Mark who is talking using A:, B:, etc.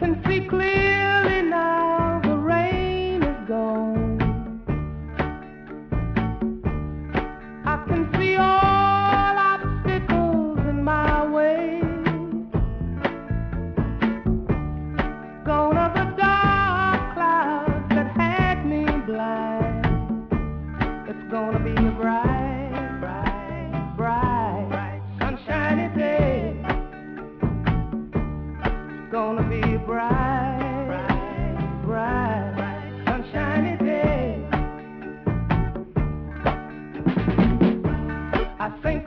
A: can see clearly now, the rain is gone. I can see all obstacles in my way. Gone are the dark clouds that had me blind. It's gonna be a bright, bright, bright, sunshiny day. It's gonna be a bright, bright, bright, sunshiny day. I think